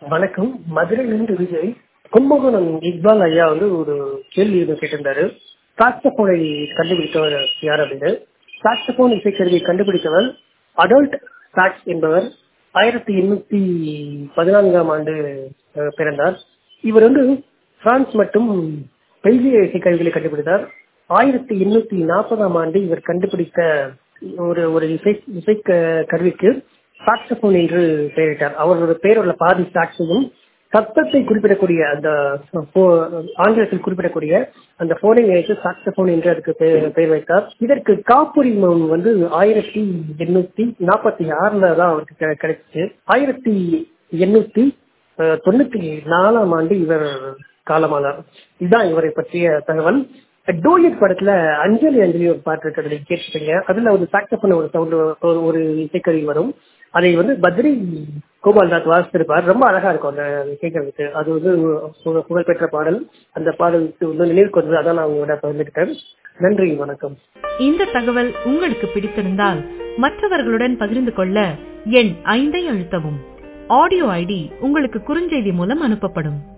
வணக்கம். மதுரையிலிருந்து விஜய். கும்பகோணம் இக்பால் ஐயா ஒரு கேள்வி கேட்டிருந்தாரு. சாக்ஸபோனை கண்டுபிடித்தவர் யார் அப்படின்னு. சாக்ஸபோன் இசைக்கருவியை கண்டுபிடித்தவர் அடோல்ட் சாக்ஸ் என்பவர் 1814 பிறந்தார். இவர் பிரான்ஸ் மற்றும் பெல்ஜிய இசைக்கருவிகளை கண்டுபிடித்தார். 1840 இவர் கண்டுபிடித்த ஒரு இசை கருவிக்கு சாக்ஸபோன் என்று பெயரிட்டார். அவரோட பெயருள்ள பாதி சாக்ஸையும் சத்தத்தை குறிப்பிடக்கூடிய அந்த ஆங்கிலத்தில் குறிப்பிடக்கூடிய அந்த போனை நினைத்து சாக்ஸபோன் என்று அதுக்கு பெயர் வைத்தார். இதற்கு காப்புரிமம் 1846 தான் அவருக்கு கிடைச்சிச்சு. 1894 இவர் காலமானார். இதுதான் இவரை பற்றிய தகவல். டூயட் படத்துல அஞ்சலி ஒரு பாட்டு இருக்கிறது கேட்டுப்பீங்க. அதுல ஒரு சாக்ஸபோன் ஒரு இசைக்கருவி வரும். அதை பத்ரி கோபால்நாத் வாசித்திருப்பார். ரொம்ப அழகா இருக்கும் அந்த இசைக்கருவிக்கு. அது புகழ்பெற்ற பாடல். அந்த பாடல் நினைவுக்கு வந்தது. அதான் நான் உங்களோட பகிர்ந்துக்கிட்டேன். நன்றி, வணக்கம். இந்த தகவல் உங்களுக்கு பிடித்திருந்தால் மற்றவர்களுடன் பகிர்ந்து கொள்ள எண் 5 அழுத்தவும். ஆடியோ ஐடி உங்களுக்கு குறுஞ்செய்தி மூலம் அனுப்பப்படும்.